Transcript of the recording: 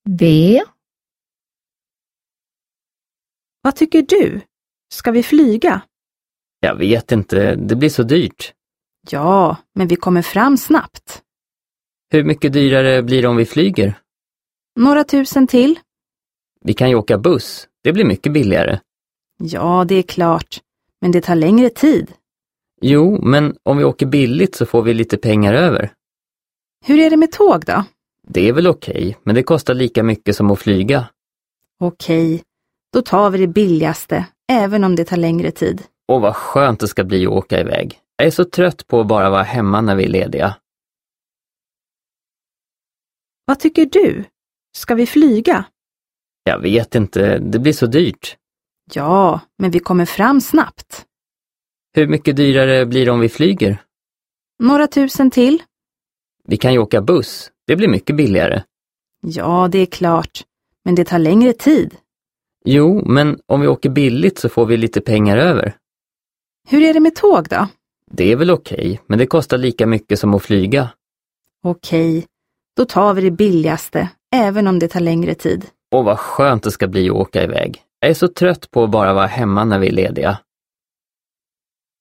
V. Vad tycker du? Ska vi flyga? Jag vet inte, det blir så dyrt. Ja, men vi kommer fram snabbt. Hur mycket dyrare blir det om vi flyger? Några tusen till? Vi kan ju åka buss, det blir mycket billigare. Ja, det är klart. Men det tar längre tid. Jo, men om vi åker billigt så får vi lite pengar över. Hur är det med tåg då? Det är väl okej, men det kostar lika mycket som att flyga. Okej, då tar vi det billigaste, även om det tar längre tid. Och vad skönt det ska bli att åka iväg. Jag är så trött på att bara vara hemma när vi är lediga. Vad tycker du? Ska vi flyga? Jag vet inte, det blir så dyrt. Ja, men vi kommer fram snabbt. Hur mycket dyrare blir det om vi flyger? Några tusen till? Vi kan ju åka buss, det blir mycket billigare. Ja, det är klart. Men det tar längre tid. Jo, men om vi åker billigt så får vi lite pengar över. Hur är det med tåg då? Det är väl okej, men det kostar lika mycket som att flyga. Okej, då tar vi det billigaste, även om det tar längre tid. Och vad skönt det ska bli att åka iväg. Jag är så trött på att bara vara hemma när vi är lediga.